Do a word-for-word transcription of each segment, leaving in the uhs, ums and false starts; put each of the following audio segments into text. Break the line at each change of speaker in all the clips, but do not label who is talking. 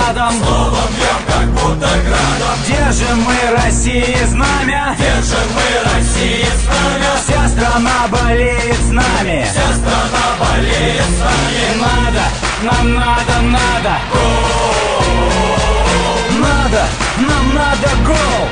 градом,
словом бьем, как будто градом.
Держим мы России знамя,
Держим мы России знамя.
вся страна болеет с нами,
Вся страна болеет с нами.
надо, нам надо, надо, надо, нам надо гол.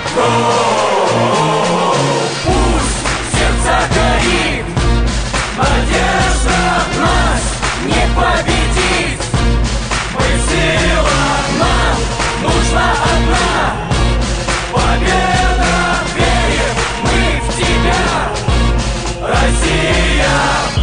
Пусть сердца горит, надежда нас не победит. Мы сила, нам нужна одна победа. Верим мы в тебя, Россия.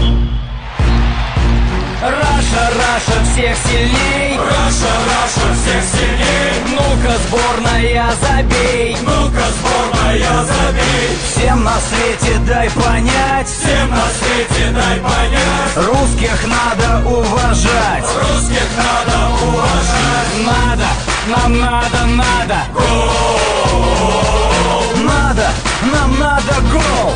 Раша, Раша, всех сильней,
Раша, Раша, всех сильней.
ну-ка, сборная, забей.
Ну-ка, сборная, забей.
Всем на свете дай понять,
Всем на свете дай понять,
русских надо уважать.
русских надо уважать.
Надо, нам надо, надо гол. Надо, нам надо гол.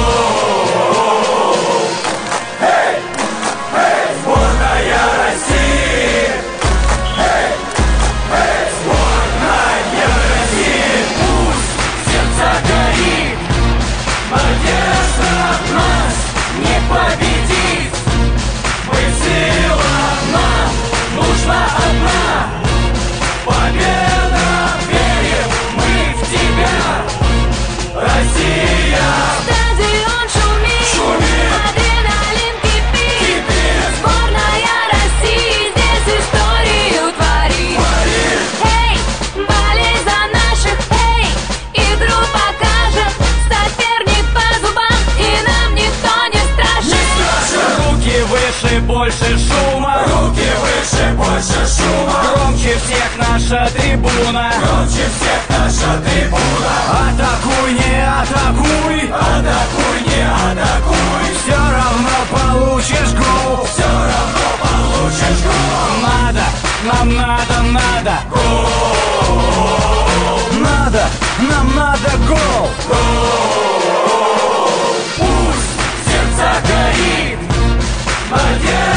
Сборная России. Эй, эй, сборная России. Пусть сердца горит, надежда нас не победит. Мы сила, нам нужна одна победа. Верим мы в тебя, Россия.
Стадион шумит,
Шумит.
адреналин кипит.
Кипит.
Сборная России здесь историю творит.
Творит.
Эй, болей за наших, эй, игру покажем. Соперник по зубам, и нам никто не страшен.
Руки выше, больше шума,
Руки выше, больше шума.
громче всех наша трибуна.
Громче всех наша трибуна.
Атакуй, не атакуй,
Атакуй, не атакуй.
все равно получишь гол.
Все равно получишь гол.
Надо, нам надо, надо надо, нам надо гол.
Пусть сердца горит, надежда